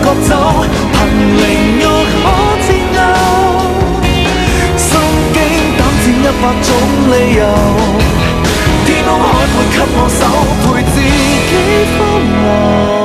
各走，憑靈慾可佔有，心經膽戰100種理由，天空海闊給我手，陪自己荒謬。